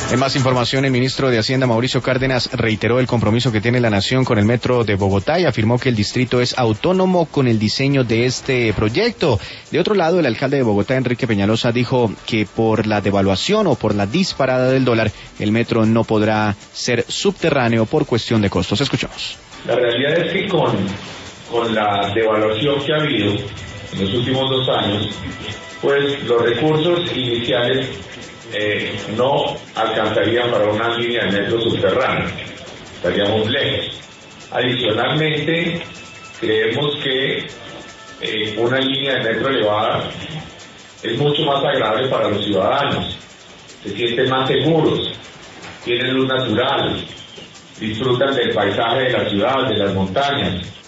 En más información, el ministro de Hacienda, Mauricio Cárdenas, reiteró el compromiso que tiene la nación con el metro de Bogotá y afirmó que el distrito es autónomo con el diseño de este proyecto. De otro lado, el alcalde de Bogotá, Enrique Peñalosa, dijo que por la devaluación o por la disparada del dólar, el metro no podrá ser subterráneo por cuestión de costos. Escuchemos. La realidad es que con la devaluación que ha habido en los últimos 2 años, pues los recursos iniciales no alcanzarían para una línea de metro subterránea, estaríamos lejos. Adicionalmente, creemos que una línea de metro elevada es mucho más agradable para los ciudadanos, se sienten más seguros, tienen luz natural, disfrutan del paisaje de la ciudad, de las montañas.